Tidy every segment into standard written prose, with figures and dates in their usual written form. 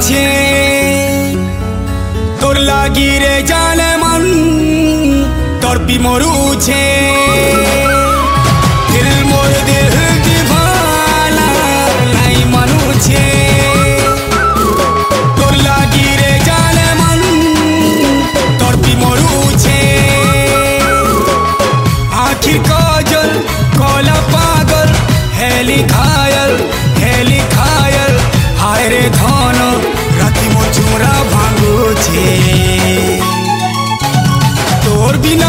छे तोर लागी रे जाने मन तोर पी मोरू छे दिल मोर दिल दीवाना नहीं मानू छे तोर लागी रे जाने मन तोर पी मोरू छे आखिर काजल कोला पागल हेली घायल हाय रे धन राति मो चूरा भांगू छे तोर बिना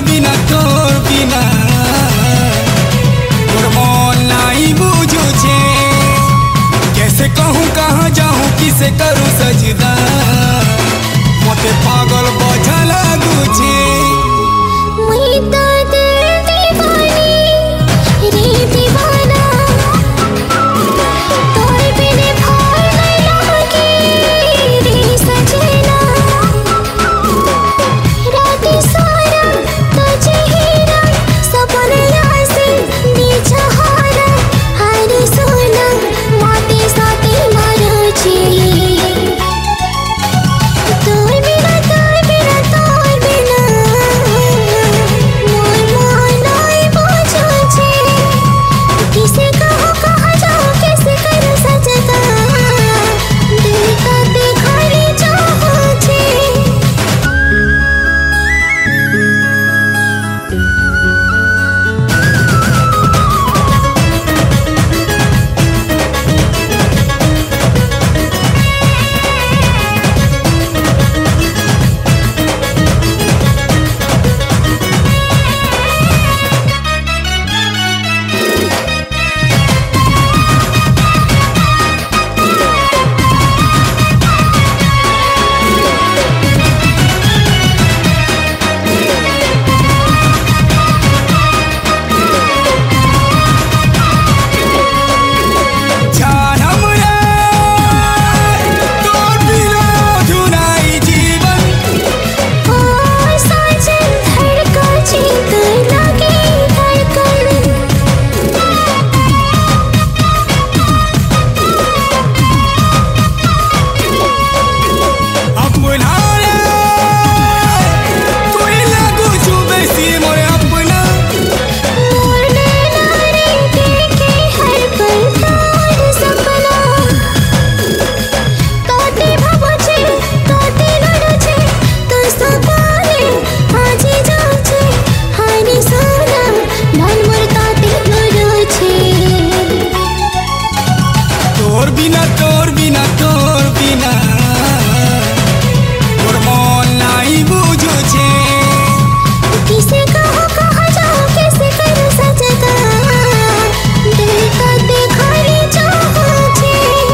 मोर मन नहीं बुझू छे कैसे कहूँ कहाँ जाऊँ किसे करूँ सजदा मोते पागल बोझा लागू छे तोर बिना मोर मन नहीं बुझू छे किसे कहो कहाँ जाओ कैसे करूँ सजदा दिल का दिखाने चाहूँ छे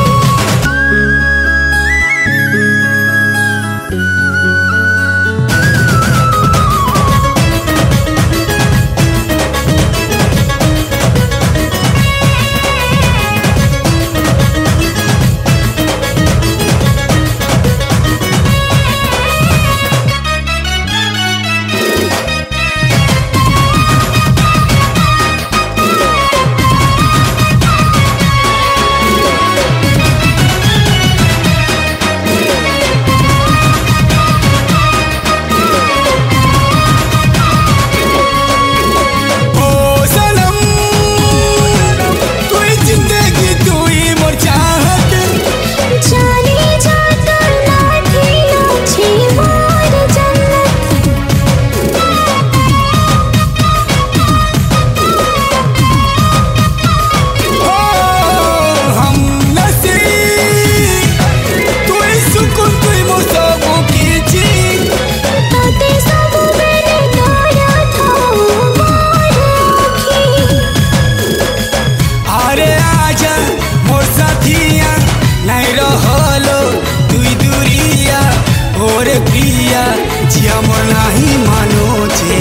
प्रिया जिया मोर नहीं मानो छे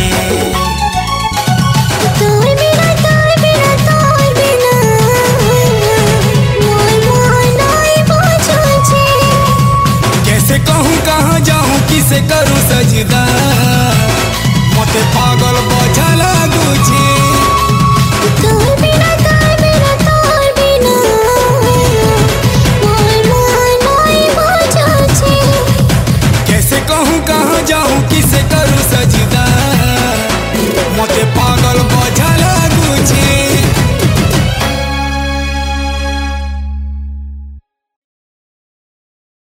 तोर बिना मोर मन नहीं बुझू छे कैसे कहूँ कहाँ जाऊँ किसे करूँ सजदा मोते पागल बोझा लागू छे तोर